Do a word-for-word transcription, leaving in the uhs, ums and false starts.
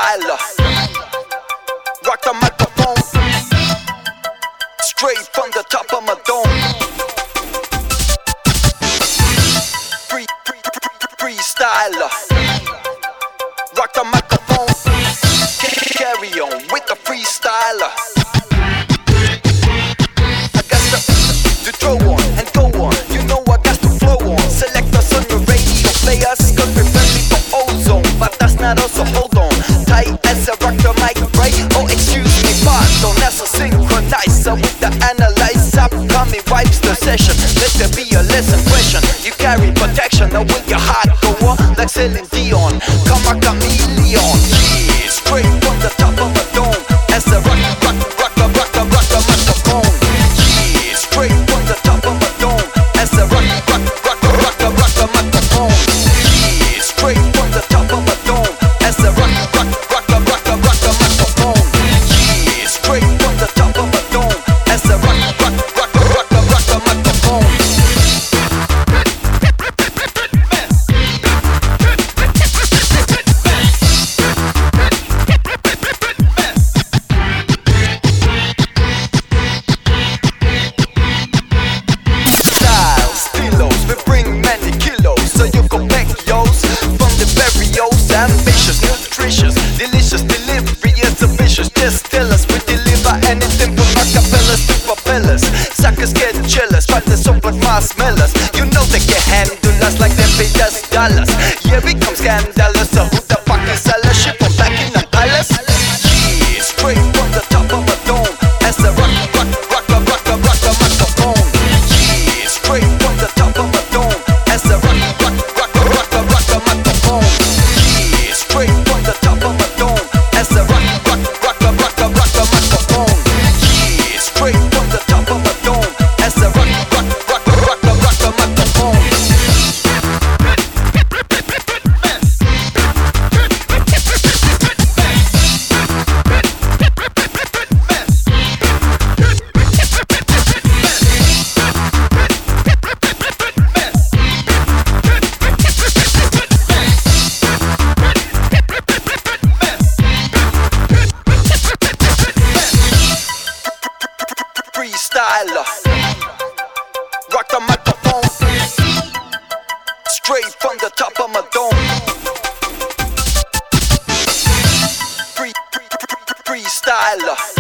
freestyler. Rock the microphone straight from the top of my dome. Free, free, free, freestyler. Rock the microphone. Carry on with the freestyler. I got to, to throw on and go on. You know I got to flow on. Select us on your radio players, cause we're friendly for ozone. But that's not also, hold on. Tight as a rock the mic, right? Oh, excuse me, pardon. That's a synchronizer with the analyzer. Upcoming wipes the session. Let there be a lesson question. You carry protection, now will your heart go on? Like Celine Dion, come a chameleon. Yeah, straight from the top of a dome. As a rock, rock, rock, rock, rock, rock, rock the microphone. Yeah, straight from the top of a dome. As a rock, rock, rock, rock, rock, rock the microphone. Yeah, straight from the top of a dome. As a rock, rock, rock, rock, rock, rock the microphone. Yeah, straight from the top of a dome. As a rock, rock, rock, rock, rock, rock the microphone. Ambitious, nutritious, delicious delivery is ambitious. Just tell us we deliver anything from acapellas to propellers. Suckers get jealous, but they're so like marshmallows. You know they can handle us like they pay us dollars. Yeah, we come scandalous. So who the fuck is seller? Ship from back in the palace. Yeah, straight from the top of a dome. As a rock, rock, rock, rock, rock, rock, rock the microphone. Yeah, straight from the top of a dome. As a rock, rock, rock, rock, rock, rock the microphone. Straight from the top of a dome. As a rock, rock, rock, rock, rock, rock, rock the microphone. Yeah, straight from the top of a dome. As a rock, rock, rock, rock, rock, rock the microphone. Freestyler, rock the microphone straight from the top of my dome. Free, free, free, freestyler.